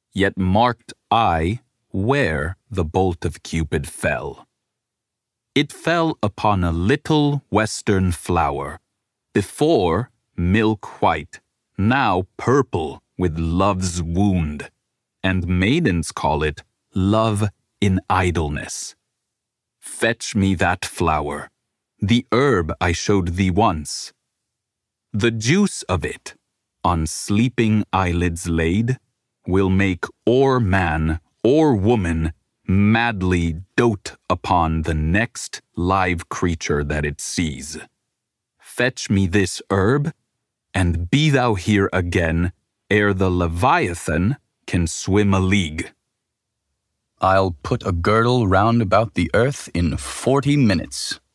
Yet marked I where the bolt of Cupid fell. It fell upon a little western flower, before milk white, now purple with love's wound, and maidens call it love in idleness. Fetch me that flower, the herb I showed thee once. The juice of it, on sleeping eyelids laid, will make or man or woman madly dote upon the next live creature that it sees. Fetch me this herb, and be thou here again ere the Leviathan can swim a league. I'll put a girdle round about the earth in 40 minutes.